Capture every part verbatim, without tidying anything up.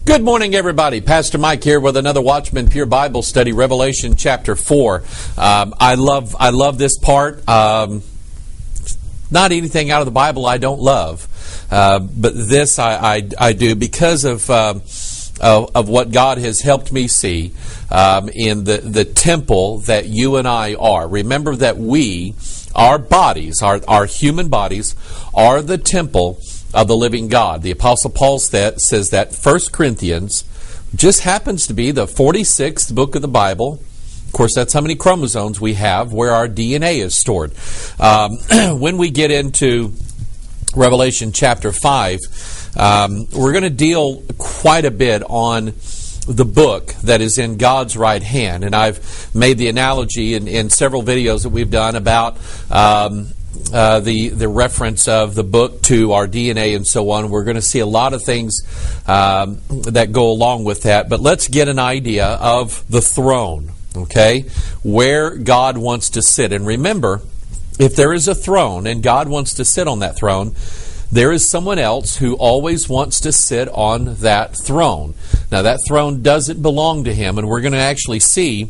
Good morning, everybody. Pastor Mike here with another Watchman Pure Bible study, Revelation chapter four. Um, I love I love this part. Um, not anything out of the Bible I don't love, uh, but this I, I, I do because of, uh, of of what God has helped me see um, in the, the temple that you and I are. Remember that we, our bodies, our, our human bodies, are the temple of the living God. The Apostle Paul says that First Corinthians just happens to be the forty-sixth book of the Bible. Of course, that's how many chromosomes we have where our D N A is stored. Um, when we get into Revelation chapter five, um, we're going to deal quite a bit on the book that is in God's right hand. And I've made the analogy in, in several videos that we've done about um, Uh, the the reference of the book to our D N A and so on. We're going to see a lot of things um, that go along with that. But let's get an idea of the throne, okay? Where God wants to sit. And remember, if there is a throne and God wants to sit on that throne, there is someone else who always wants to sit on that throne. Now, that throne doesn't belong to him, and we're going to actually see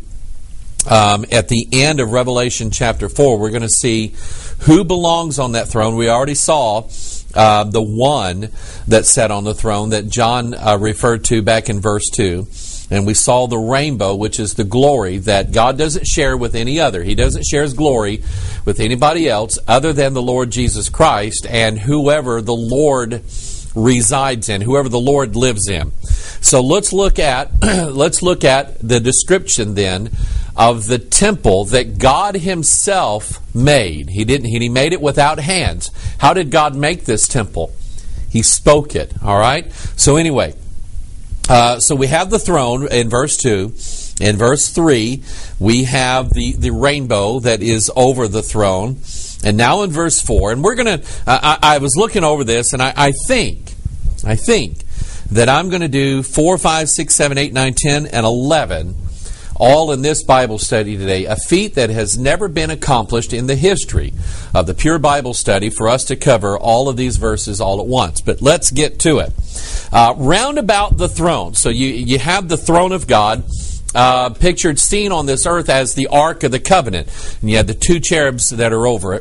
Um, at the end of Revelation chapter four, we're going to see who belongs on that throne. We already saw uh, the one that sat on the throne that John uh, referred to back in verse two. And we saw the rainbow, which is the glory that God doesn't share with any other. He doesn't share His glory with anybody else other than the Lord Jesus Christ and whoever the Lord resides in, whoever the Lord lives in. So let's look at let's look at the description then of the temple that God Himself made. He didn't. He made it without hands. How did God make this temple? He spoke it. All right. So anyway, uh, so we have the throne in verse two. In verse three, we have the the rainbow that is over the throne. And now in verse four, and we're going to. Uh, I, I was looking over this, and I, I think, I think that I'm going to do four, five, six, seven, eight, nine, ten, and eleven. All in this Bible study today, a feat that has never been accomplished in the history of the Pure Bible Study for us to cover all of these verses all at once. But let's get to it. Uh, round about the throne. So you, you have the throne of God, uh, pictured, seen on this earth as the Ark of the Covenant. And you have the two cherubs that are over it.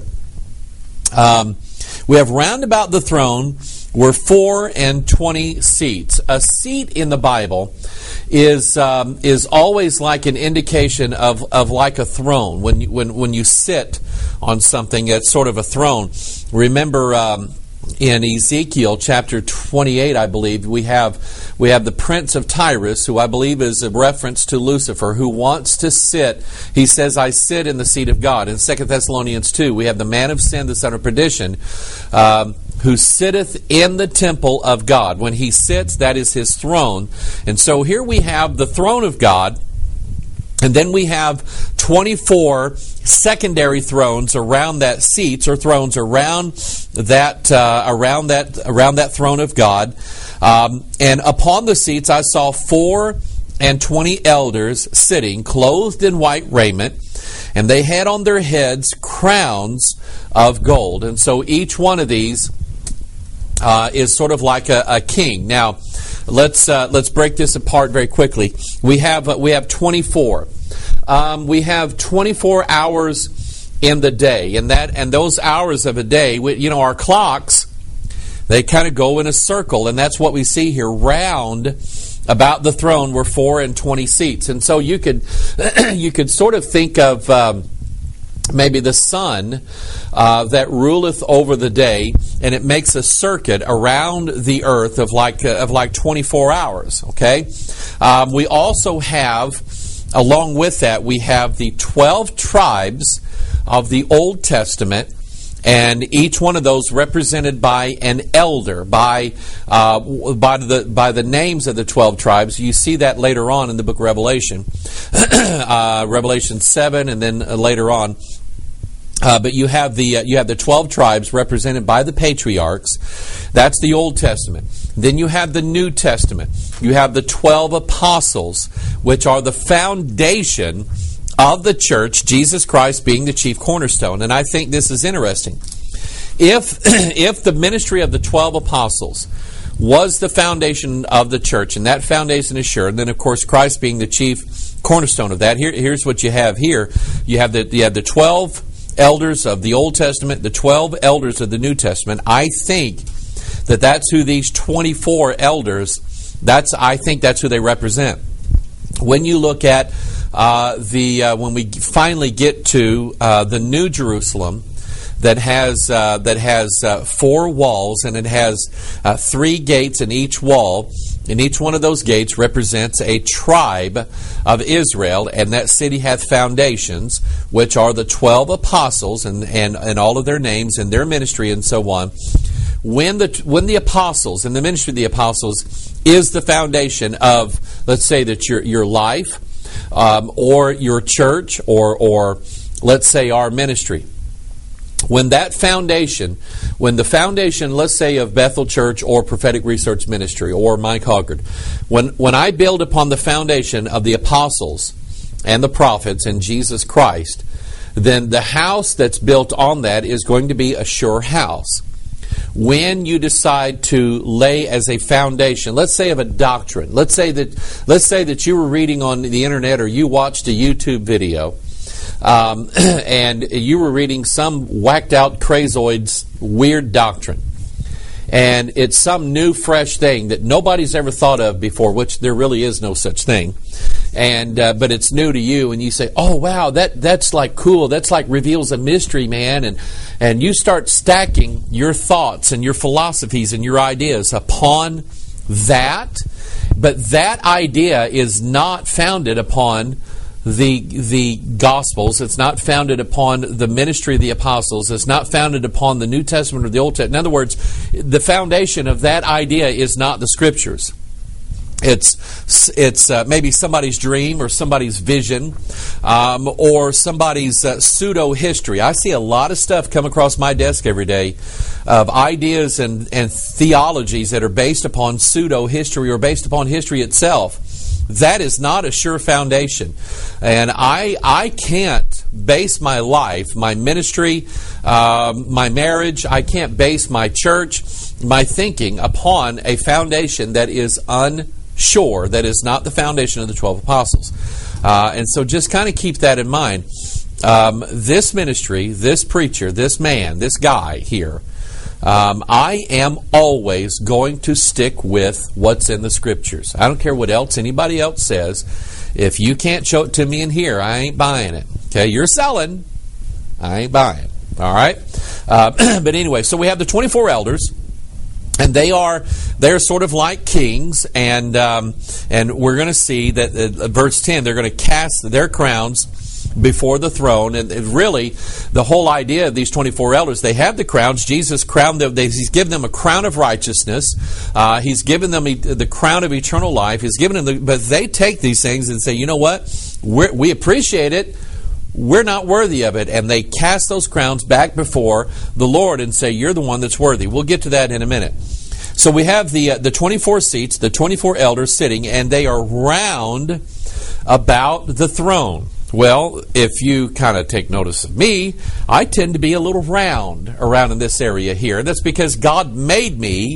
Um, we have round about the throne were four and twenty seats. A seat in the Bible is um, is always like an indication of, of like a throne. When you, when when you sit on something, it's sort of a throne. Remember um, in Ezekiel chapter twenty-eight, I believe we have we have the Prince of Tyrus, who I believe is a reference to Lucifer, who wants to sit. He says, "I sit in the seat of God." In Second Thessalonians two, we have the man of sin, the son of perdition, Um, who sitteth in the temple of God. When he sits, that is his throne. And so here we have the throne of God, and then we have twenty-four secondary thrones around that seats or thrones around that uh, around that around that throne of God. Um, and upon the seats I saw four and twenty elders sitting, clothed in white raiment, and they had on their heads crowns of gold. And so each one of these Uh, is sort of like a, a king. Now, let's uh, let's break this apart very quickly. We have uh, we have twenty-four. Um, we have twenty-four hours in the day, and that and those hours of a day, we, you know, our clocks, they kind of go in a circle, and that's what we see here. Round about the throne were four and twenty seats, and so you could you could sort of think of Um, maybe the sun uh, that ruleth over the day, and it makes a circuit around the earth of like uh, of like twenty-four hours. Okay, um, we also have, along with that, we have the twelve tribes of the Old Testament, and each one of those represented by an elder, by uh, by the by the names of the twelve tribes. You see that later on in the book of Revelation, uh, Revelation seven, and then uh, later on. Uh, but you have the uh, you have the twelve tribes represented by the patriarchs. That's the Old Testament. Then you have the New Testament. You have the twelve apostles, which are the foundation of the church, Jesus Christ being the chief cornerstone. And I think this is interesting. If if the ministry of the twelve apostles was the foundation of the church, and that foundation is sure. And then, of course, Christ being the chief cornerstone of that. Here, here's what you have here. You have the you have the twelve elders of the Old Testament, the twelve elders of the New Testament. I think that that's who these twenty-four elders, that's I think that's who they represent. When you look at uh, the uh, when we finally get to uh, the New Jerusalem, that has uh, that has uh, four walls, and it has uh, three gates in each wall, and each one of those gates represents a tribe of Israel, and that city hath foundations, which are the twelve apostles, and, and, and all of their names and their ministry and so on. When the when the apostles and the ministry of the apostles is the foundation of, let's say that your your life, um, or your church, or or let's say our ministry. When that foundation, when the foundation, let's say, of Bethel Church or Prophetic Research Ministry or Mike Hoggard, when, when I build upon the foundation of the apostles and the prophets and Jesus Christ, then the house that's built on that is going to be a sure house. When you decide to lay as a foundation, let's say of a doctrine, let's say that let's say that you were reading on the internet or you watched a YouTube video, Um, and you were reading some whacked out crazoid's weird doctrine, and it's some new fresh thing that nobody's ever thought of before, which there really is no such thing, and uh, but it's new to you, and you say, oh wow, that that's like cool, that's like reveals a mystery, man, and and you start stacking your thoughts and your philosophies and your ideas upon that, but that idea is not founded upon the the Gospels. It's not founded upon the ministry of the apostles. It's not founded upon the New Testament or the Old Testament. In other words, the foundation of that idea is not the Scriptures. It's it's uh, maybe somebody's dream or somebody's vision, um, or somebody's uh, pseudo history. I see a lot of stuff come across my desk every day of ideas and and theologies that are based upon pseudo history or based upon history itself. That is not a sure foundation. And I I can't base my life, my ministry, um, my marriage, I can't base my church, my thinking upon a foundation that is unsure, that is not the foundation of the twelve apostles. Uh, and so just kind of keep that in mind. Um, this ministry, this preacher, this man, this guy here, Um, I am always going to stick with what's in the Scriptures. I don't care what else anybody else says. If you can't show it to me in here, I ain't buying it. Okay, you're selling, I ain't buying. All right, uh, but anyway, so we have the twenty-four elders, and they are they're sort of like kings, and um, and we're going to see that uh, verse ten, they're going to cast their crowns before the throne. And really, the whole idea of these twenty-four elders, they have the crowns. Jesus crowned them. They, he's given them a crown of righteousness. Uh, he's given them the crown of eternal life. He's given them the, but they take these things and say, you know what? We're, we appreciate it. We're not worthy of it. And they cast those crowns back before the Lord and say, you're the one that's worthy. We'll get to that in a minute. So we have the uh, the twenty-four seats, the twenty-four elders sitting, and they are round about the throne. Well, if you kind of take notice of me, I tend to be a little round around in this area here. That's because God made me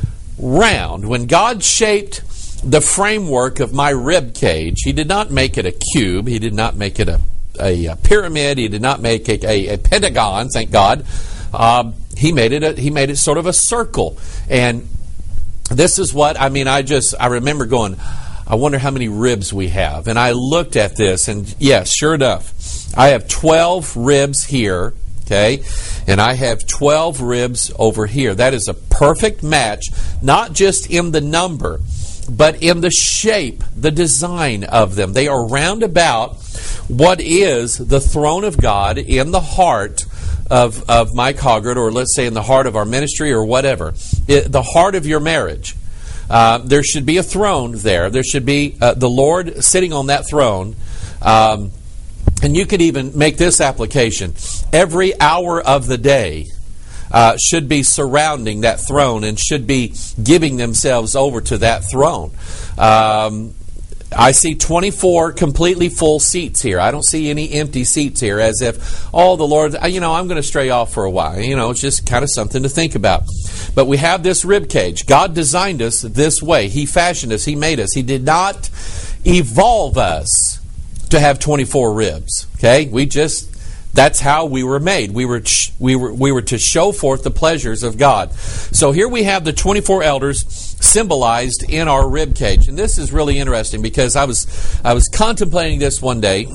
round. When God shaped the framework of my rib cage, He did not make it a cube. He did not make it a, a, a pyramid. He did not make it a, a pentagon, thank God. Um, he made it a, He made it sort of a circle. And this is what, I mean, I just, I remember going, I wonder how many ribs we have. And I looked at this, and yes, sure enough, I have twelve ribs here, okay? And I have twelve ribs over here. That is a perfect match, not just in the number, but in the shape, the design of them. They are round about what is the throne of God in the heart of, of Mike Hoggard, or let's say in the heart of our ministry or whatever. It, the heart of your marriage. Uh, there should be a throne there. There should be uh, the Lord sitting on that throne. Um, and you could even make this application. Every hour of the day uh, should be surrounding that throne and should be giving themselves over to that throne. Um, I see twenty-four completely full seats here. I don't see any empty seats here, as if, oh, the Lord, you know, I'm going to stray off for a while. You know, it's just kind of something to think about. But we have this rib cage. God designed us this way. He fashioned us. He made us. He did not evolve us to have twenty-four ribs. Okay? We just, that's how we were made. We were we were we were to show forth the pleasures of God. So here we have the twenty-four elders symbolized in our rib cage, and this is really interesting because I was I was contemplating this one day,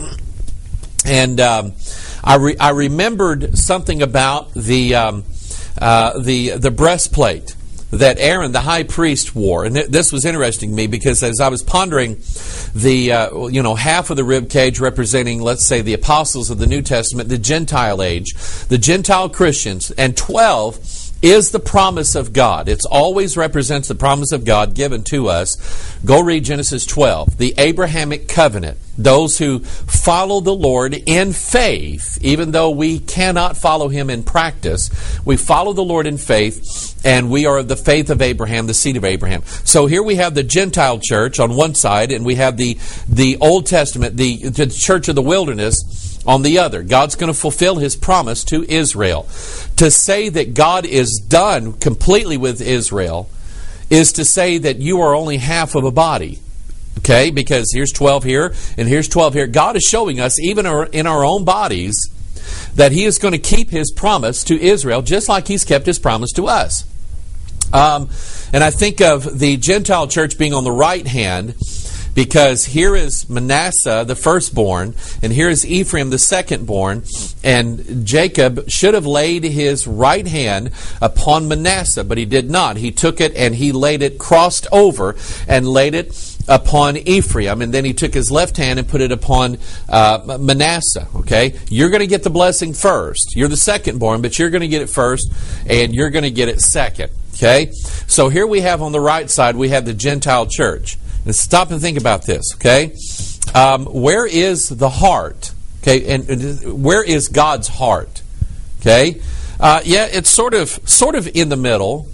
and um, I re- I remembered something about the um, uh, the the breastplate that Aaron, the high priest, wore. And th- this was interesting to me because as I was pondering the, uh, you know, half of the rib cage representing, let's say, the apostles of the New Testament, the Gentile age, the Gentile Christians, and twelve is the promise of God. It always represents the promise of God given to us. Go read Genesis twelve, the Abrahamic covenant. Those who follow the Lord in faith, even though we cannot follow Him in practice, we follow the Lord in faith, and we are of the faith of Abraham, the seed of Abraham. So here we have the Gentile church on one side, and we have the, the Old Testament, the, the church of the wilderness, on the other. God's going to fulfill His promise to Israel. To say that God is done completely with Israel is to say that you are only half of a body. Okay? Because here's twelve here, and here's twelve here. God is showing us, even in our own bodies, that He is going to keep His promise to Israel, just like He's kept His promise to us. Um, and I think of the Gentile church being on the right hand, because here is Manasseh, the firstborn, and here is Ephraim, the secondborn, and Jacob should have laid his right hand upon Manasseh, but he did not. He took it and he laid it crossed over and laid it upon Ephraim, and then he took his left hand and put it upon uh, Manasseh. Okay, you're going to get the blessing first. You're the secondborn, but you're going to get it first, and you're going to get it second. Okay, so here we have on the right side, we have the Gentile church. And stop and think about this, okay? Um, where is the heart? Okay, and, and where is God's heart? Okay, uh, yeah, it's sort of sort of in the middle,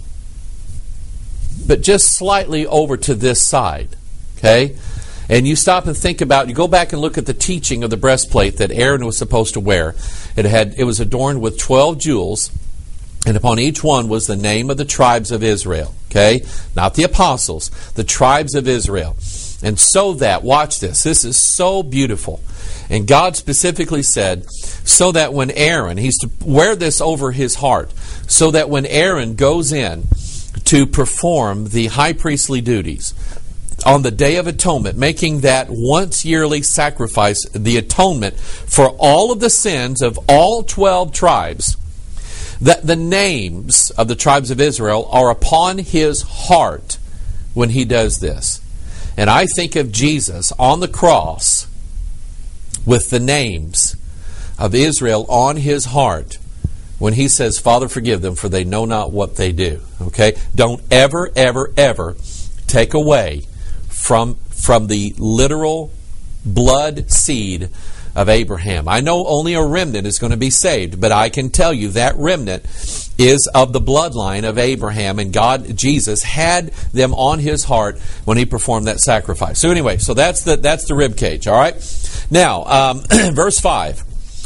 but just slightly over to this side. Okay, and you stop and think about. You go back and look at the teaching of the breastplate that Aaron was supposed to wear. It had it was adorned with twelve jewels. And upon each one was the name of the tribes of Israel. Okay? Not the apostles. The tribes of Israel. And so that, watch this. This is so beautiful. And God specifically said, so that when Aaron, he's to wear this over his heart, so that when Aaron goes in to perform the high priestly duties on the Day of Atonement, making that once yearly sacrifice, the atonement for all of the sins of all twelve tribes, that the names of the tribes of Israel are upon his heart when he does this. And I think of Jesus on the cross with the names of Israel on his heart when he says, Father, forgive them, for they know not what they do. Okay? Don't ever, ever, ever take away from, from the literal blood seed of Abraham. I know only a remnant is going to be saved, but I can tell you that remnant is of the bloodline of Abraham, and God, Jesus, had them on His heart when He performed that sacrifice. So anyway, so that's the that's the rib cage. All right. Now, um, verse five.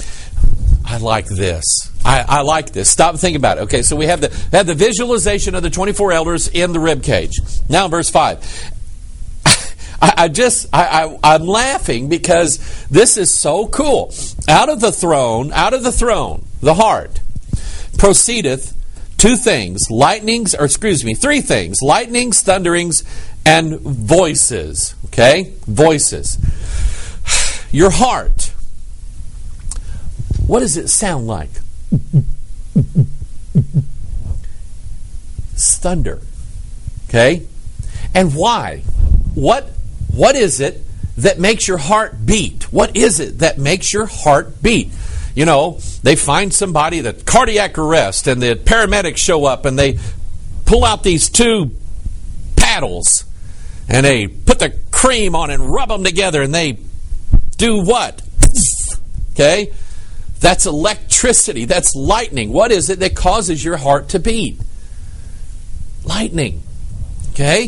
I like this. I, I like this. Stop and think about it. Okay, so we have the have the visualization of the twenty-four elders in the rib cage. Now, verse five. I, I just, I, I, I'm laughing because this is so cool. Out of the throne, out of the throne, the heart, proceedeth two things, lightnings, or excuse me, three things, lightnings, thunderings, and voices. Okay? Voices. Your heart. What does it sound like? It's thunder. Okay? And why? What What is it that makes your heart beat? What is it that makes your heart beat? You know, they find somebody that cardiac arrest, and the paramedics show up, and they pull out these two paddles, and they put the cream on and rub them together, and they do what? Okay? That's electricity. That's lightning. What is it that causes your heart to beat? Lightning. Okay?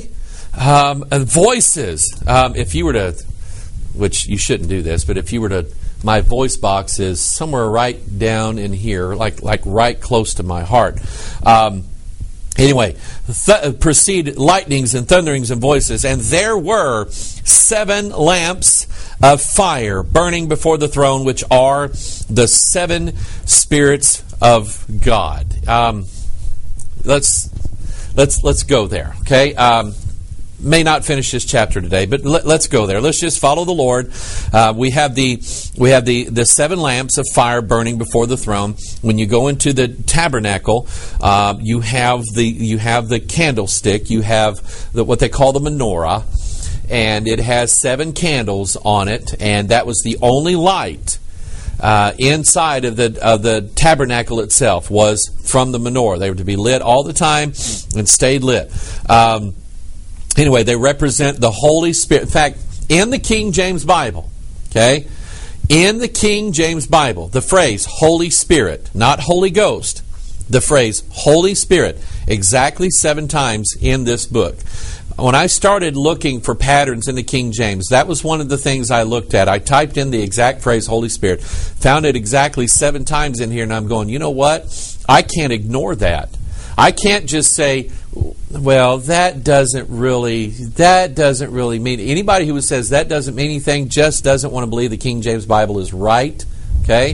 Um, voices. Um, if you were to, which you shouldn't do this, but if you were to, my voice box is somewhere right down in here, like like right close to my heart. Um, anyway, th- proceed lightnings and thunderings and voices, and there were seven lamps of fire burning before the throne, which are the seven spirits of God. Um, let's let's let's go there. Okay. Um, May not finish this chapter today, but let, let's go there. Let's just follow the Lord. Uh, we have the we have the, the seven lamps of fire burning before the throne. When you go into the tabernacle, uh, you have the you have the candlestick. You have the, what they call the menorah, and it has seven candles on it, and that was the only light uh, inside of the of the tabernacle itself was from the menorah. They were to be lit all the time and stayed lit. Um, Anyway, they represent the Holy Spirit. In fact, in the King James Bible, okay, in the King James Bible, the phrase Holy Spirit, not Holy Ghost, the phrase Holy Spirit, exactly seven times in this book. When I started looking for patterns in the King James, that was one of the things I looked at. I typed in the exact phrase Holy Spirit, found it exactly seven times in here, and I'm going, you know what? I can't ignore that. I can't just say, well, that doesn't really, that doesn't really mean, anybody who says that doesn't mean anything just doesn't want to believe the King James Bible is right, okay?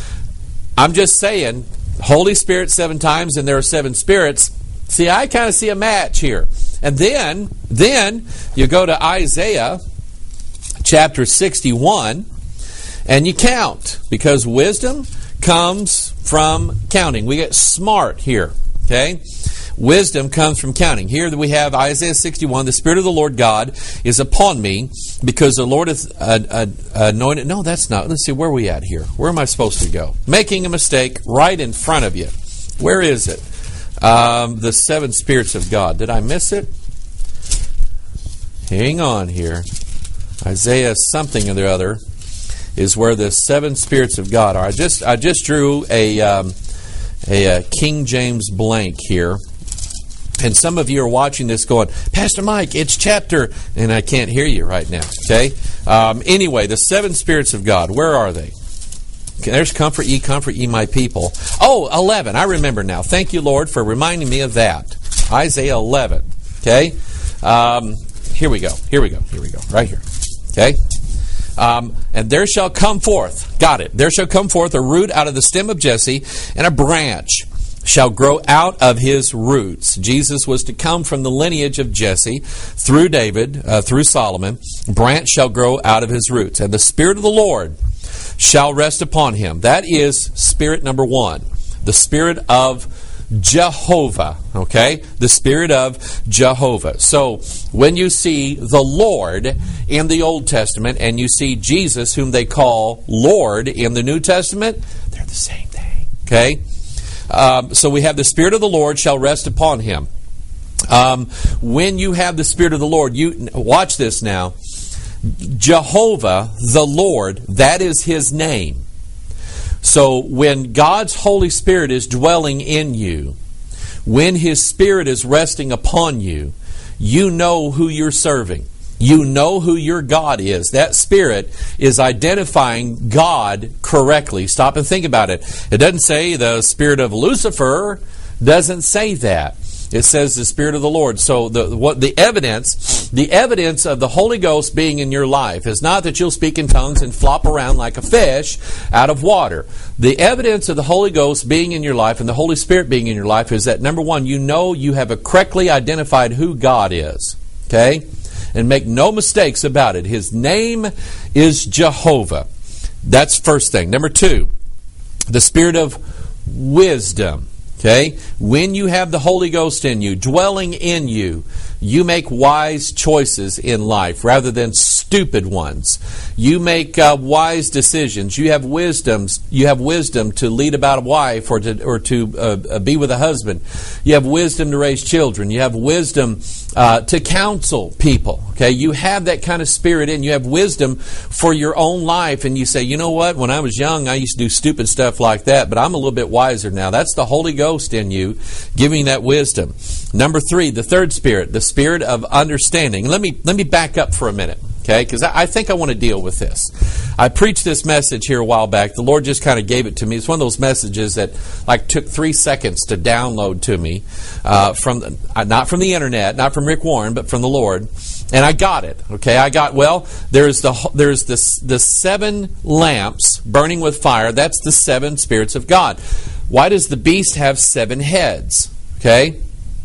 I'm just saying, Holy Spirit seven times and there are seven spirits. See, I kind of see a match here. And then, then you go to Isaiah chapter sixty-one and you count, because wisdom comes from counting. We get smart here, okay? Wisdom comes from counting. Here we have Isaiah sixty-one. The Spirit of the Lord God is upon me, because the Lord hath uh, uh, anointed. No, that's not. Let's see, where are we at here? Where am I supposed to go? Making a mistake right in front of you. Where is it? Um, the seven spirits of God. Did I miss it? Hang on here. Isaiah something or the other is where the seven spirits of God are. I just I just drew a um, a, a King James blank here. And some of you are watching this going, Pastor Mike, it's chapter, and I can't hear you right now, okay? Um, anyway, the seven spirits of God, where are they? Okay, there's comfort ye, comfort ye my people. Oh, eleven, I remember now. Thank you, Lord, for reminding me of that. Isaiah eleven, okay? Um, here we go, here we go, here we go, right here, okay? Um, and there shall come forth, got it, there shall come forth a root out of the stem of Jesse, and a branch shall grow out of his roots. Jesus was to come from the lineage of Jesse through David, uh, through Solomon. Branch shall grow out of his roots. And the Spirit of the Lord shall rest upon him. That is spirit number one. The Spirit of Jehovah. Okay? The Spirit of Jehovah. So, when you see the Lord in the Old Testament and you see Jesus, whom they call Lord in the New Testament, they're the same thing. Okay? Um, so we have the Spirit of the Lord shall rest upon him. Um, when you have the Spirit of the Lord, you watch this now. Jehovah, the Lord, that is his name. So when God's Holy Spirit is dwelling in you, when his Spirit is resting upon you, you know who you're serving. You know who your God is. That Spirit is identifying God correctly. Stop and think about it. It doesn't say the spirit of Lucifer. Doesn't say that. It says the Spirit of the Lord. So the what the evidence, the evidence of the Holy Ghost being in your life is not that you'll speak in tongues and flop around like a fish out of water. The evidence of the Holy Ghost being in your life and the Holy Spirit being in your life is that, number one, you know you have a correctly identified who God is. Okay? And make no mistakes about it. His name is Jehovah. That's first thing. Number two, the Spirit of wisdom. Okay? When you have the Holy Ghost in you, dwelling in you, you make wise choices in life rather than stupid ones. You make uh, wise decisions. You have wisdoms. You have wisdom to lead about a wife or to or to uh, be with a husband. You have wisdom to raise children. You have wisdom uh, to counsel people. Okay, you have that kind of spirit in you. have wisdom for your own life, and you say, you know what, when I was young I used to do stupid stuff like that, but I'm a little bit wiser now. That's the Holy Ghost in you giving that wisdom. Number three, the third spirit, the spirit of understanding. Let me let me back up for a minute. Okay, because I, I think I want to deal with this. I preached this message here a while back. The Lord just kind of gave it to me. It's one of those messages that like took three seconds to download to me uh, from the, uh, not from the internet, not from Rick Warren, but from the Lord. And I got it. Okay, I got well. There's the there's the the seven lamps burning with fire. That's the seven spirits of God. Why does the beast have seven heads? Okay.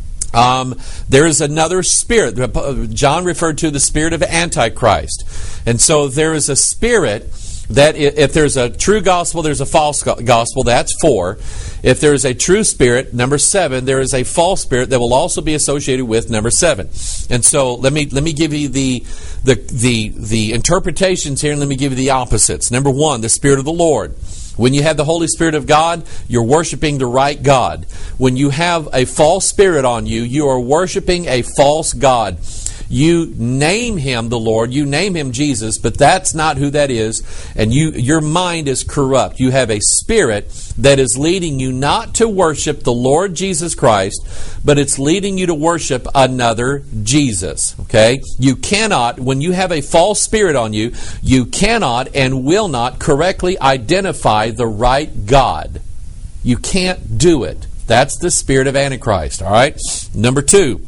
Um, there is another spirit. John referred to the spirit of Antichrist. And so there is a spirit that if there's a true gospel, there's a false gospel. That's four. If there is a true spirit, number seven, there is a false spirit that will also be associated with number seven. And so let me let me give you the the the, the interpretations here, and let me give you the opposites. Number one, the Spirit of the Lord. When you have the Holy Spirit of God, you're worshiping the right God. When you have a false spirit on you, you are worshiping a false God. You name Him the Lord, you name Him Jesus, but that's not who that is, and you your mind is corrupt. You have a spirit that is leading you not to worship the Lord Jesus Christ, but it's leading you to worship another Jesus. Okay? You cannot, when you have a false spirit on you, you cannot and will not correctly identify the right God. You can't do it. That's the spirit of Antichrist. All right? Number two.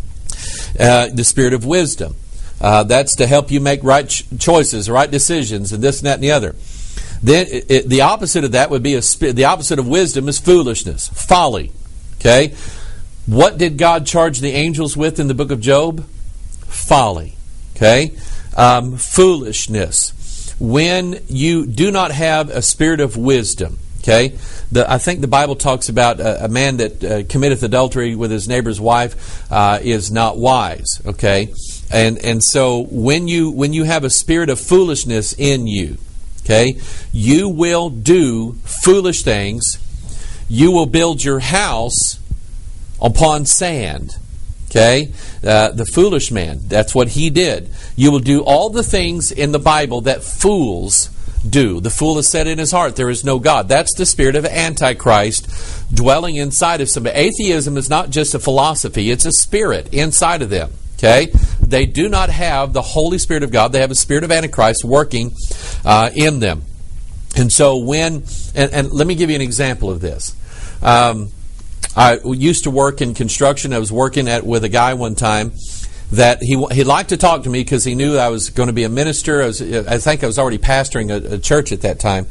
Uh, the spirit of wisdom. Uh, that's to help you make right ch- choices, right decisions, and this and that and the other. Then it, it, the opposite of that would be a sp- the opposite of wisdom is foolishness, folly. Okay, what did God charge the angels with in the book of Job? Folly. Okay, um, foolishness. When you do not have a spirit of wisdom. Okay, the, I think the Bible talks about a, a man that uh, committeth adultery with his neighbor's wife uh, is not wise. Okay, and and so when you when you have a spirit of foolishness in you, okay, you will do foolish things. You will build your house upon sand. Okay, uh, the foolish man. That's what he did. You will do all the things in the Bible that fools do. The fool has said in his heart, there is no God. That's the spirit of Antichrist dwelling inside of somebody. Atheism is not just a philosophy, it's a spirit inside of them. Okay? They do not have the Holy Spirit of God. They have a spirit of Antichrist working uh, in them. And so when, and, and let me give you an example of this. Um, I used to work in construction. I was working at with a guy one time that he he liked to talk to me because he knew I was going to be a minister. I was, I think I was already pastoring a, a church at that time.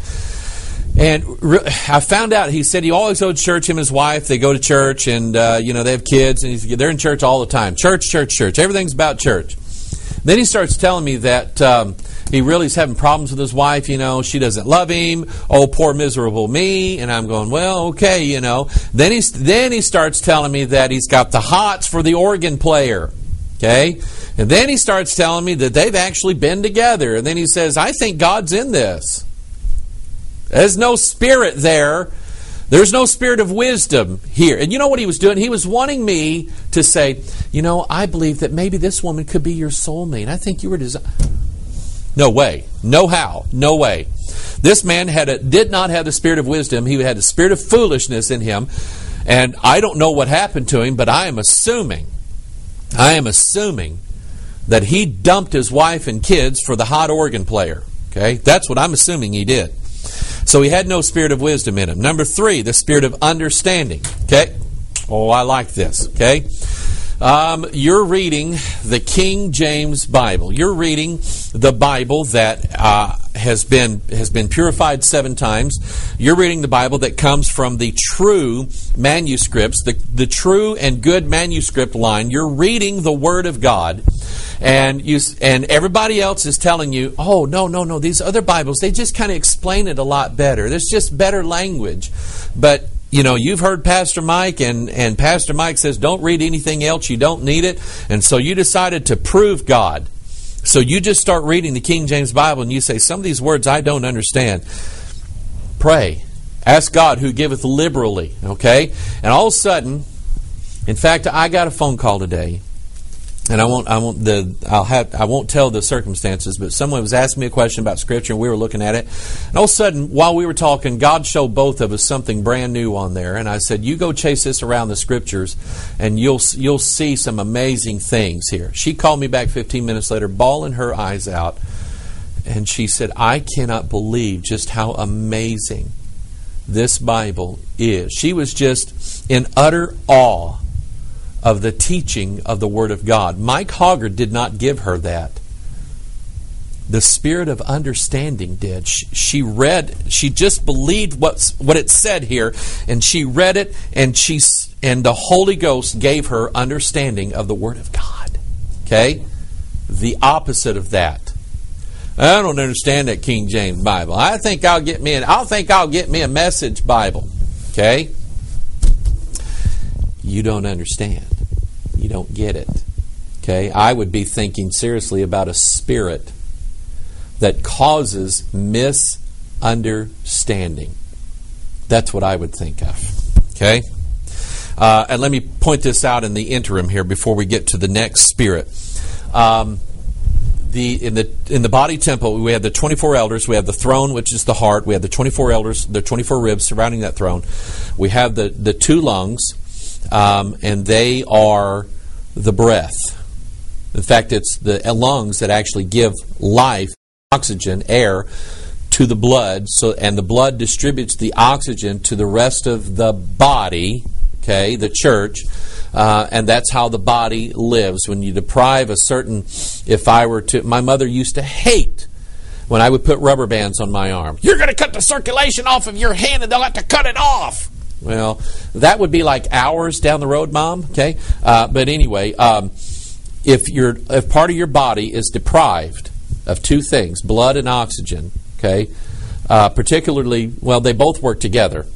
And re- I found out, he said he always goes to church, him and his wife, they go to church, and uh, you know, they have kids, and he's, they're in church all the time. Church, church, church. Everything's about church. Then he starts telling me that um, he really is having problems with his wife. You know, she doesn't love him. Oh, poor miserable me. And I'm going, well, okay, you know. Then he's then he starts telling me that he's got the hots for the organ player. Okay? And then he starts telling me that they've actually been together. And then he says, I think God's in this. There's no spirit there. There's no spirit of wisdom here. And you know what he was doing? He was wanting me to say, you know, I believe that maybe this woman could be your soulmate. I think you were designed. No way. No how. No way. This man had a, did not have the spirit of wisdom. He had the spirit of foolishness in him. And I don't know what happened to him, but I am assuming I am assuming that he dumped his wife and kids for the hot organ player. Okay? That's what I'm assuming he did. So he had no spirit of wisdom in him. Number three, the spirit of understanding. Okay? Oh, I like this. Okay? Um, you're reading the King James Bible. You're reading the Bible that uh, has been has been purified seven times. You're reading the Bible that comes from the true manuscripts, the, the true and good manuscript line. You're reading the Word of God, and you and everybody else is telling you, oh, no, no, no, these other Bibles, they just kind of explain it a lot better. There's just better language. But you know, you've heard Pastor Mike, and, and Pastor Mike says, don't read anything else, you don't need it. And so you decided to prove God. So you just start reading the King James Bible, and you say, some of these words I don't understand. Pray. Ask God who giveth liberally. Okay? And all of a sudden, in fact, I got a phone call today and I won't, I won't, the, I'll have, I won't tell the circumstances, but someone was asking me a question about Scripture, and we were looking at it, and all of a sudden, while we were talking, God showed both of us something brand new on there, and I said, "You go chase this around the Scriptures, and you'll you'll see some amazing things here." She called me back fifteen minutes later, bawling her eyes out, and she said, "I cannot believe just how amazing this Bible is." She was just in utter awe of the teaching of the Word of God. Mike Hoggard did not give her that. The Spirit of understanding did. She, she read, she just believed what's, what it said here, and she read it, and she and the Holy Ghost gave her understanding of the Word of God. Okay? The opposite of that. I don't understand that King James Bible. I think I'll get me an I'll think I'll get me a Message Bible. Okay? You don't understand. You don't get it. Okay? I would be thinking seriously about a spirit that causes misunderstanding. That's what I would think of. Okay? Uh, and let me point this out in the interim here before we get to the next spirit. Um, the in the in the body temple, we have the twenty-four elders. We have the throne, which is the heart. We have the twenty-four elders, the twenty-four ribs surrounding that throne. We have the the two lungs. Um, and they are the breath. In fact, it's the lungs that actually give life, oxygen, air to the blood. So, and the blood distributes the oxygen to the rest of the body, okay, the church, uh, and that's how the body lives. When you deprive a certain, if I were to, my mother used to hate when I would put rubber bands on my arm. "You're going to cut the circulation off of your hand, and they'll have to cut it off." Well, that would be like hours down the road, Mom. Okay, uh, but anyway, um, if you're if part of your body is deprived of two things, blood and oxygen, okay, uh, particularly, well, they both work together.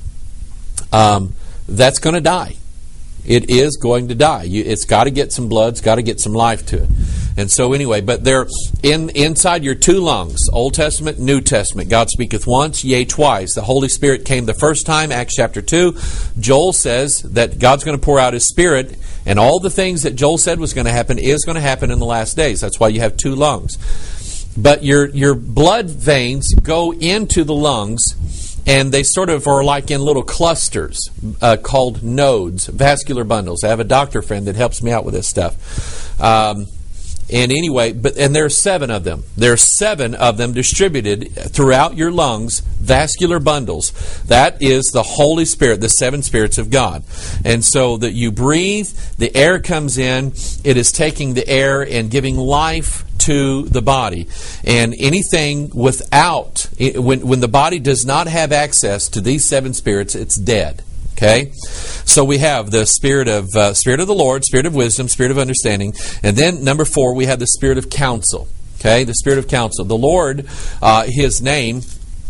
Um, that's going to die. It is going to die. You, it's got to get some blood. It's got to get some life to it. And so anyway, but they're in inside your two lungs, Old Testament, New Testament. God speaketh once, yea, twice. The Holy Spirit came the first time, Acts chapter two. Joel says that God's going to pour out His Spirit, and all the things that Joel said was going to happen is going to happen in the last days. That's why you have two lungs. But your your blood veins go into the lungs, and they sort of are like in little clusters uh, called nodes, vascular bundles. I have a doctor friend that helps me out with this stuff. Um, and anyway, but and there are seven of them. There are seven of them distributed throughout your lungs, vascular bundles. That is the Holy Spirit, the seven spirits of God. And so that you breathe, the air comes in, it is taking the air and giving life to the body. And anything without, when, when the body does not have access to these seven spirits, it's dead. Okay? So we have the Spirit of uh, Spirit of the Lord, Spirit of wisdom, Spirit of understanding. And then number four, we have the Spirit of counsel. Okay? The Spirit of counsel. The Lord, uh, His name,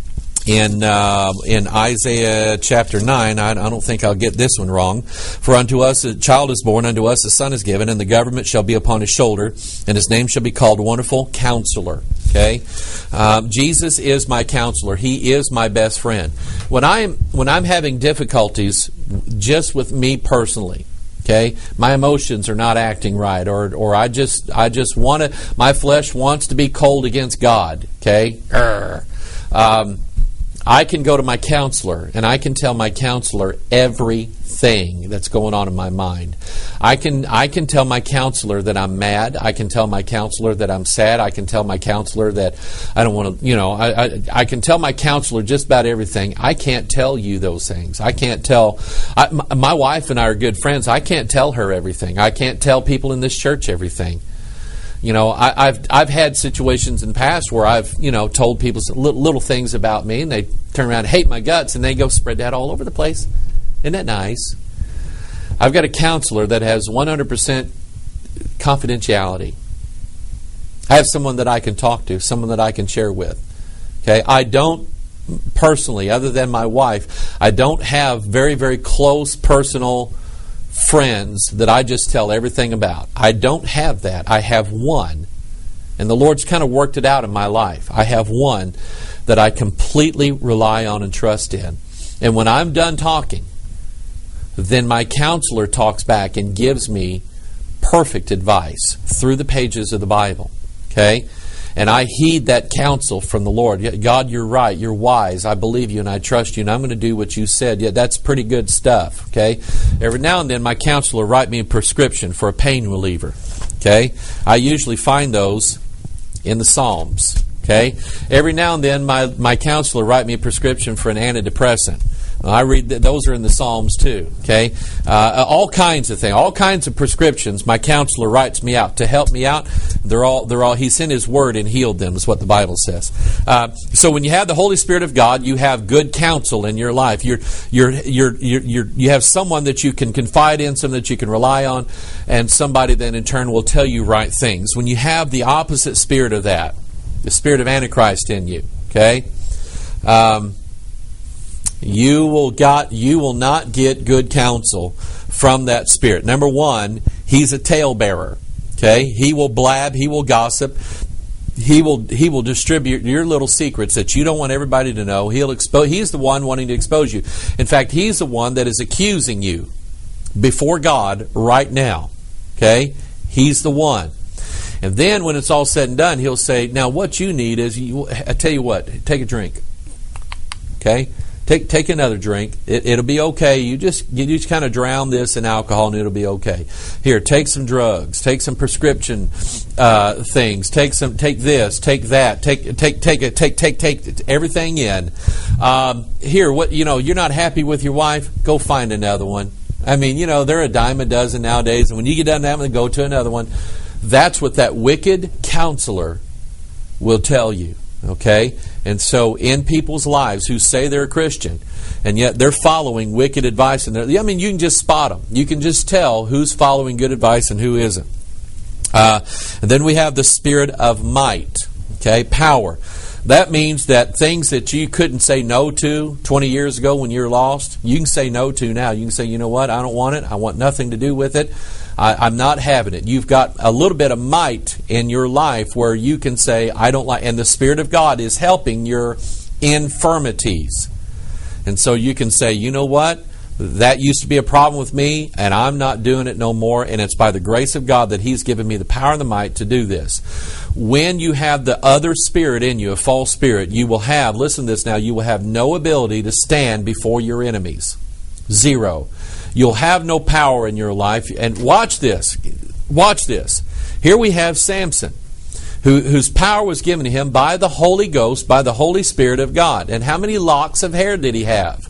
in uh, in Isaiah chapter nine, I, I don't think I'll get this one wrong. "For unto us a child is born, unto us a son is given, and the government shall be upon his shoulder, and his name shall be called Wonderful Counselor." Okay, um, Jesus is my counselor. He is my best friend. When I'm when I'm having difficulties, just with me personally, okay, my emotions are not acting right, or or I just I just want to. My flesh wants to be cold against God. Okay. Um, I can go to my counselor, and I can tell my counselor everything that's going on in my mind. I can I can tell my counselor that I'm mad. I can tell my counselor that I'm sad. I can tell my counselor that I don't want to, you know, I, I, I can tell my counselor just about everything. I can't tell you those things. I can't tell, I, my, my wife and I are good friends. I can't tell her everything. I can't tell people in this church everything. You know, I, I've I've had situations in the past where I've, you know, told people little, little things about me, and they turn around and hate my guts, and they go spread that all over the place. Isn't that nice? I've got a counselor that has one hundred percent confidentiality. I have someone that I can talk to, someone that I can share with. Okay, I don't personally, other than my wife, I don't have very, very close personal friends that I just tell everything about. I don't have that. I have one. And the Lord's kind of worked it out in my life. I have one that I completely rely on and trust in. And when I'm done talking, then my counselor talks back and gives me perfect advice through the pages of the Bible. Okay? And I heed that counsel from the Lord. God, you're right. You're wise. I believe you and I trust you, and I'm going to do what you said. Yeah, that's pretty good stuff. Okay? Every now and then, my counselor write me a prescription for a pain reliever. Okay? I usually find those in the Psalms. Okay? Every now and then, my, my counselor write me a prescription for an antidepressant. I read that those are in the Psalms too. Okay, uh, all kinds of things, all kinds of prescriptions. My counselor writes me out to help me out. They're all, they're all. He sent His Word and healed them, is what the Bible says. Uh, so when you have the Holy Spirit of God, you have good counsel in your life. You're, you're, you're, you're, you're, you have someone that you can confide in, someone that you can rely on, and somebody then in turn will tell you right things. When you have the opposite spirit of that, the spirit of Antichrist in you, okay. Um, You will got you will not get good counsel from that spirit. Number one, he's a talebearer. Okay, he will blab, he will gossip, he will he will distribute your little secrets that you don't want everybody to know. He'll expose. He's the one wanting to expose you. In fact, he's the one that is accusing you before God right now. Okay, he's the one. And then when it's all said and done, he'll say, "Now what you need is you." I tell you what, take a drink. Okay. Take take another drink. It, it'll be okay. You just you just kind of drown this in alcohol, and it'll be okay. Here, take some drugs. Take some prescription uh, things. Take some. Take this. Take that. Take take take it. Take take take everything in. Um, here, what you know? You're not happy with your wife? Go find another one. I mean, you know, they're a dime a dozen nowadays, and when you get done that one, go to another one. That's what that wicked counselor will tell you. Okay? And so in people's lives who say they're a Christian and yet they're following wicked advice, and I mean, you can just spot them. You can just tell who's following good advice and who isn't. Uh, and then we have the spirit of might. Okay? Power. That means that things that you couldn't say no to twenty years ago when you were lost, you can say no to now. You can say, you know what? I don't want it. I want nothing to do with it. I, I'm not having it. You've got a little bit of might in your life where you can say, I don't like, and the Spirit of God is helping your infirmities. And so you can say, you know what? That used to be a problem with me, and I'm not doing it no more, and it's by the grace of God that He's given me the power and the might to do this. When you have the other spirit in you, a false spirit, you will have, listen to this now, you will have no ability to stand before your enemies. Zero. You'll have no power in your life. And watch this. Watch this. Here we have Samson, who, whose power was given to him by the Holy Ghost, by the Holy Spirit of God. And how many locks of hair did he have?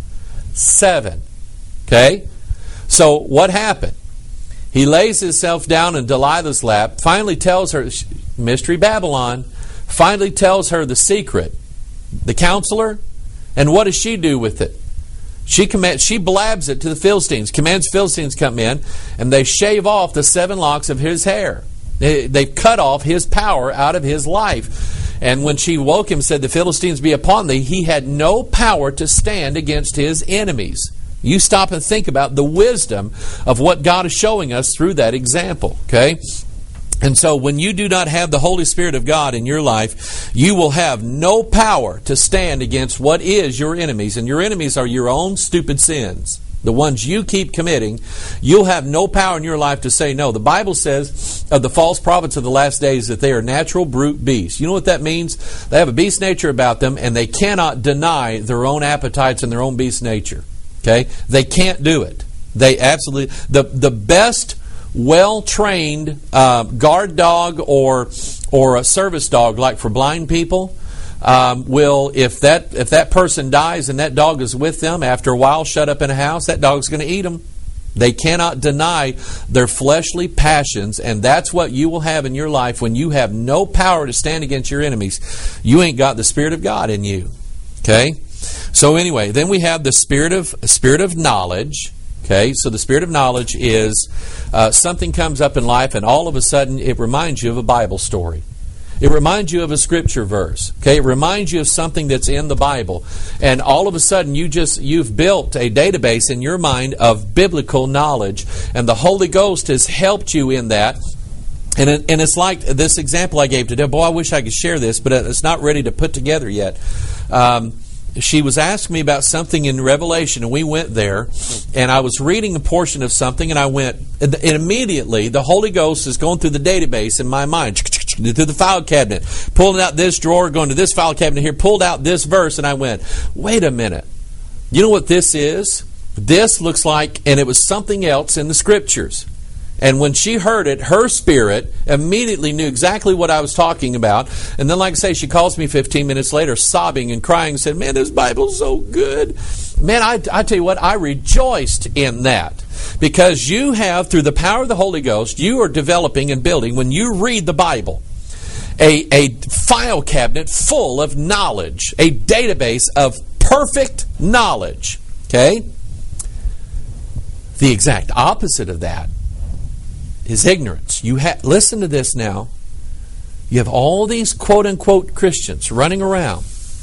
Seven. Okay? So what happened? He lays himself down in Delilah's lap, finally tells her, Mystery Babylon, finally tells her the secret. The counselor. And what does she do with it? She commands, she blabs it to the Philistines, commands Philistines come in, and they shave off the seven locks of his hair. They, they've cut off his power out of his life. And when she woke him, said, the Philistines be upon thee, he had no power to stand against his enemies. You stop and think about the wisdom of what God is showing us through that example. Okay? And so when you do not have the Holy Spirit of God in your life, you will have no power to stand against what is your enemies. And your enemies are your own stupid sins. The ones you keep committing, you'll have no power in your life to say no. The Bible says of the false prophets of the last days that they are natural brute beasts. You know what that means? They have a beast nature about them, and they cannot deny their own appetites and their own beast nature. Okay? They can't do it. They absolutely... The, the best... well-trained uh, guard dog or or a service dog, like for blind people, um, will, if that if that person dies and that dog is with them, after a while, shut up in a house, that dog's going to eat them. They cannot deny their fleshly passions, and that's what you will have in your life when you have no power to stand against your enemies. You ain't got the Spirit of God in you. Okay? So anyway, then we have the spirit of spirit of knowledge. Okay, so the spirit of knowledge is uh, something comes up in life, and all of a sudden it reminds you of a Bible story. It reminds you of a scripture verse. Okay, it reminds you of something that's in the Bible, and all of a sudden you just you've built a database in your mind of biblical knowledge, and the Holy Ghost has helped you in that. And it, and it's like this example I gave today. Boy, I wish I could share this, but it's not ready to put together yet. Um, she was asking me about something in Revelation, and we went there, and I was reading a portion of something, and I went, and immediately the Holy Ghost is going through the database in my mind, through the file cabinet, pulling out this drawer, going to this file cabinet here, pulled out this verse, and I went, wait a minute. You know what this is? This looks like, and it was something else in the Scriptures. And when she heard it, her spirit immediately knew exactly what I was talking about. And then, like I say, she calls me fifteen minutes later, sobbing and crying, and said, man, this Bible's so good. Man, I, I tell you what, I rejoiced in that. Because you have, through the power of the Holy Ghost, you are developing and building, when you read the Bible, a, a file cabinet full of knowledge, a database of perfect knowledge. Okay? The exact opposite of that is ignorance. You ha- listen to this now. You have all these quote-unquote Christians running around.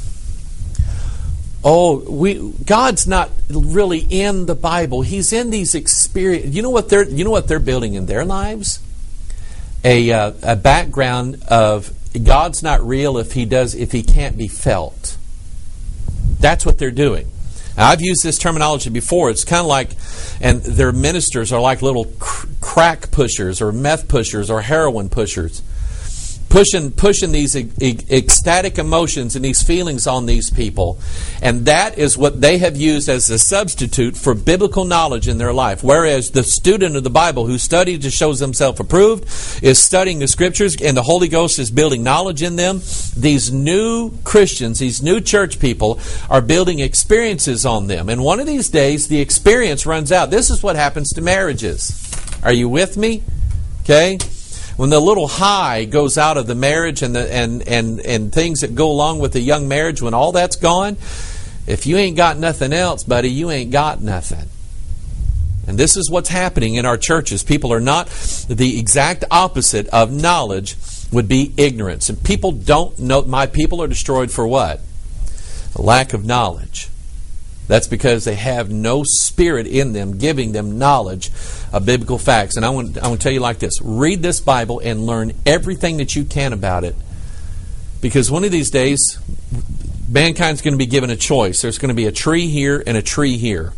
Oh, we God's not really in the Bible. He's in these experience. You know what they're you know what they're building in their lives? A uh, a background of God's not real if he does if he can't be felt. That's what they're doing. Now, I've used this terminology before. It's kind of like, and their ministers are like little cr- crack pushers or meth pushers or heroin pushers, pushing pushing these e- e- ecstatic emotions and these feelings on these people. And that is what they have used as a substitute for biblical knowledge in their life. Whereas the student of the Bible who studies to show themselves approved is studying the Scriptures, and the Holy Ghost is building knowledge in them. These new Christians, these new church people, are building experiences on them. And one of these days, the experience runs out. This is what happens to marriages. Are you with me? Okay? When the little high goes out of the marriage and the and, and, and things that go along with the young marriage, when all that's gone, if you ain't got nothing else, buddy, you ain't got nothing. And this is what's happening in our churches. People are not, the exact opposite of knowledge would be ignorance. And people don't know, my people are destroyed for what? A lack of knowledge. That's because they have no spirit in them giving them knowledge of biblical facts. And I want, I want to tell you like this. Read this Bible and learn everything that you can about it. Because one of these days, mankind's going to be given a choice. There's going to be a tree here and a tree here.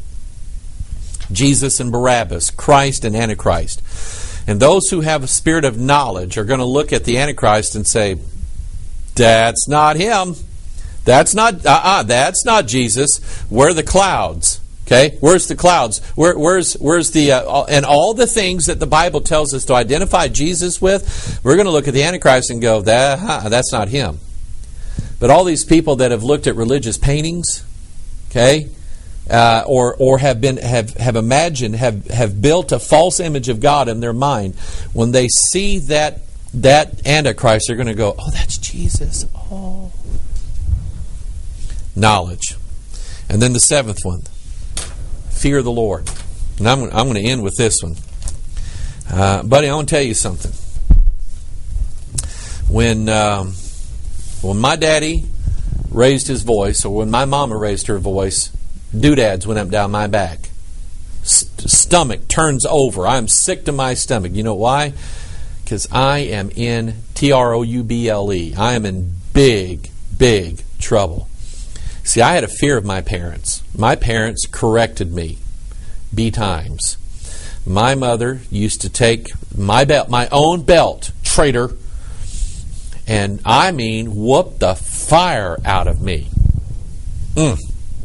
Jesus and Barabbas, Christ and Antichrist. And those who have a spirit of knowledge are going to look at the Antichrist and say, that's not him. That's not, uh-uh, that's not Jesus. Where are the clouds? Okay, where's the clouds? Where, where's, where's the, uh, and all the things that the Bible tells us to identify Jesus with, we're going to look at the Antichrist and go, that, uh, that's not him. But all these people that have looked at religious paintings, okay, uh, or or have been have have imagined, have have built a false image of God in their mind, when they see that that Antichrist, they're going to go, oh, that's Jesus. Oh. Knowledge. And then the seventh one, fear of the Lord. And I'm, I'm going to end with this one. Uh, buddy, I want to tell you something. When, um, when my daddy raised his voice, or when my mama raised her voice, doodads went up down my back. St- stomach turns over. I'm sick to my stomach. You know why? Because I am in T R O U B L E. I am in big, big trouble. See, I had a fear of my parents. My parents corrected me B times. My mother used to take my belt, my own belt, traitor, and I mean whoop the fire out of me. Mm.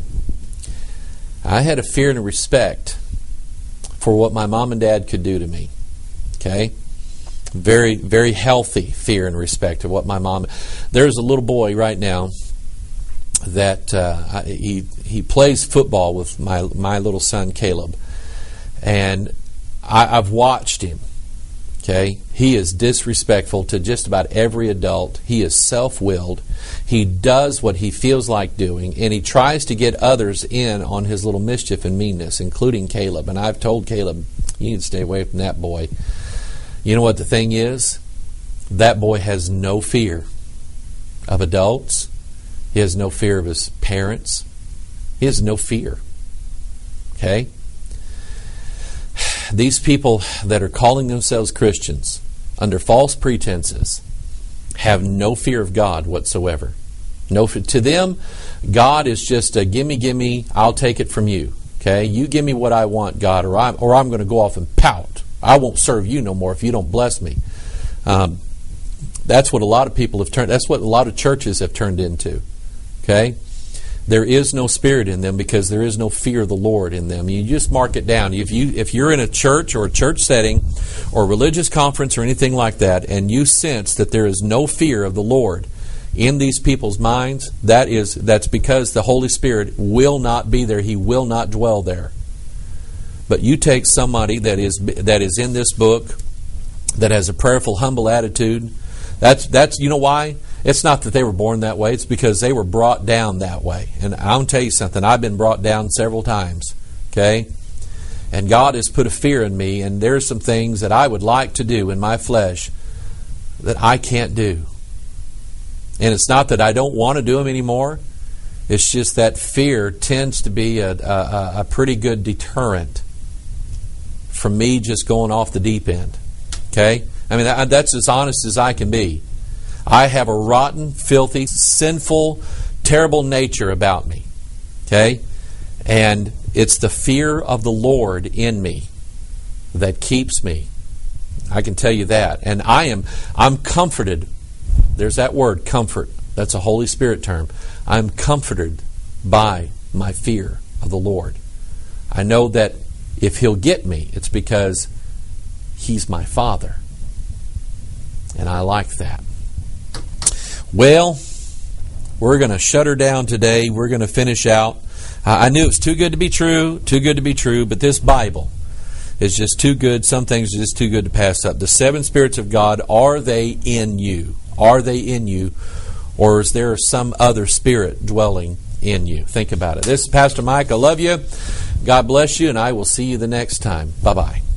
I had a fear and a respect for what my mom and dad could do to me. Okay? Very, very healthy fear and respect of what my mom... There's a little boy right now that uh, he he plays football with my my little son Caleb, and I, I've watched him. Okay, he is disrespectful to just about every adult. He is self-willed. He does what he feels like doing, and he tries to get others in on his little mischief and meanness, including Caleb. And I've told Caleb, you need to stay away from that boy. You know what the thing is? That boy has no fear of adults. He has no fear of his parents. He has no fear. Okay? These people that are calling themselves Christians under false pretenses have no fear of God whatsoever. No, to them, God is just a gimme, gimme, I'll take it from you. Okay, you give me what I want, God, or I'm, or I'm going to go off and pout. I won't serve you no more if you don't bless me. Um, that's what a lot of people have turned, that's what a lot of churches have turned into. Okay? There is no spirit in them because there is no fear of the Lord in them. You just mark it down. If you if you're in a church or a church setting or a religious conference or anything like that, and you sense that there is no fear of the Lord in these people's minds, that is that's because the Holy Spirit will not be there. He will not dwell there. But you take somebody that is that is in this book, that has a prayerful, humble attitude. That's that's you know why? It's not that they were born that way. It's because they were brought down that way. And I'll tell you something. I've been brought down several times. Okay? And God has put a fear in me, and there's some things that I would like to do in my flesh that I can't do. And it's not that I don't want to do them anymore. It's just that fear tends to be a, a, a pretty good deterrent from me just going off the deep end. Okay? I mean, that, that's as honest as I can be. I have a rotten, filthy, sinful, terrible nature about me. Okay? And it's the fear of the Lord in me that keeps me. I can tell you that. And I am I'm comforted. There's that word, comfort. That's a Holy Spirit term. I'm comforted by my fear of the Lord. I know that if He'll get me, it's because He's my Father. And I like that. Well, we're going to shut her down today. We're going to finish out. I knew it was too good to be true, too good to be true, but this Bible is just too good. Some things are just too good to pass up. The seven spirits of God, are they in you? Are they in you? Or is there some other spirit dwelling in you? Think about it. This is Pastor Mike. I love you. God bless you, and I will see you the next time. Bye-bye.